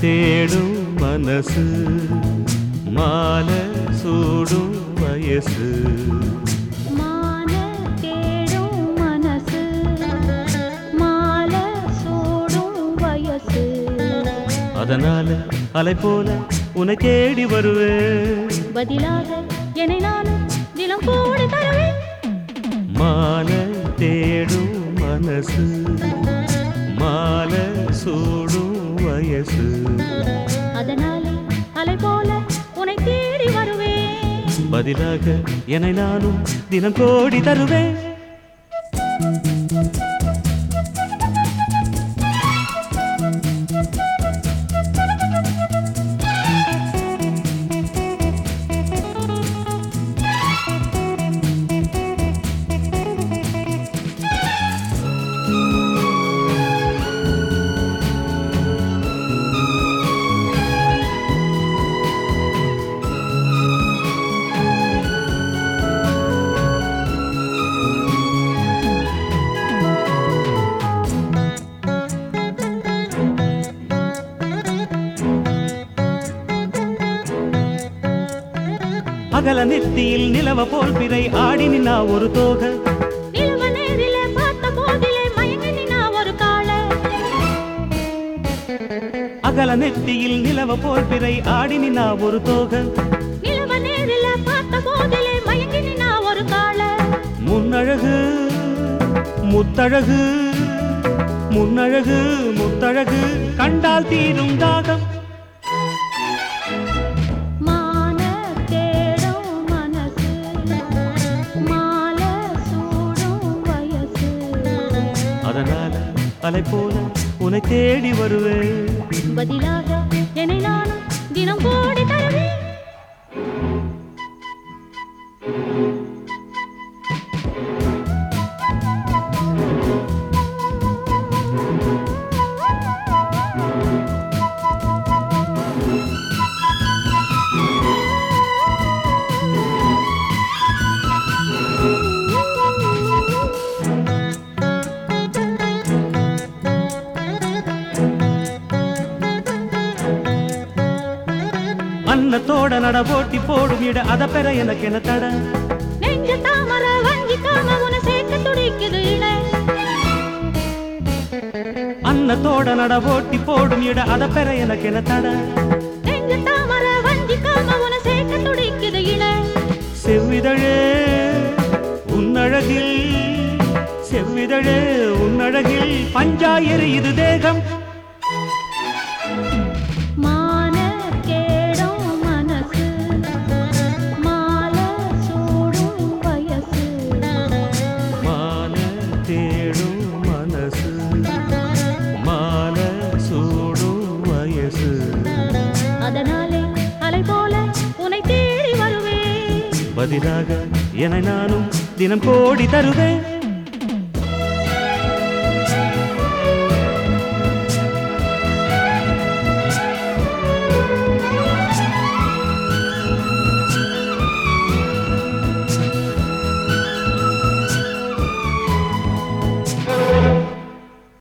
தேடும் மனசு மாலை சூடும் வயசு மான தேடும் மனசு மாலை சூடும் வயசு அதனால அலை போல உன்னை தேடி வருவேன் பதிலாக என்னை நானும் தினம் கோடி தருவேன் மாலை தேடும் மனசு மாலை சூடும் வயசு அதனாலே அலை போல உன்னை தேடி வருவேன் பதிலாக என்னை நானும் தினம் கோடி தருவேன் அகல நெத்தியில் நிலவ போல் பிறை ஆடி நின்னா ஒரு தோக நிலவ நேரிலே பார்த்த போதிலே மயங்கி நின்னா ஒரு காள அகல நெத்தியில் நிலவ போல் பிறை ஆடி நின்னா ஒரு தோக நிலவ நேரிலே பார்த்த போதிலே மயங்கி நின்னா ஒரு காள முன்னழகு முத்தழகு முன்னழகு முத்தழகு கண்டால் தீரும் தாகம் மான தேடும் மனசு மாலை சூடும் வயசு அதனால அலை போல உன்னை தேடி வருவேன் பதிலாக என்னை நானும் தினம் கோடி தருவேன் அன்னத்தோட நட போட்டி போடும் இட அத பெற எனக்கு என்ன தட நெஞ்ச தாமர வஞ்சிக்காம உன சேர்க்க துடிக்குது இணை அன்னத்தோட நட போட்டி போடும் இட அத பெற எனக்கு என்ன தட நெஞ்ச தாமர வஞ்சிக்காம உன சேர்க்க துடிக்குது இணை செவ்விதழே உன்னழகில் செவ்விதழே உன்னழகில் பஞ்சாயரு இது தேகம் மான தேடும் மனசு மாலை சூடும் வயசு மாலை தேடும் மனசு மாலை சூடும் வயசு அதனாலே அலை போல உன்னை தேடி வருவேன் பதிலாக என்னை நானும் தினம் கோடி தருவேன்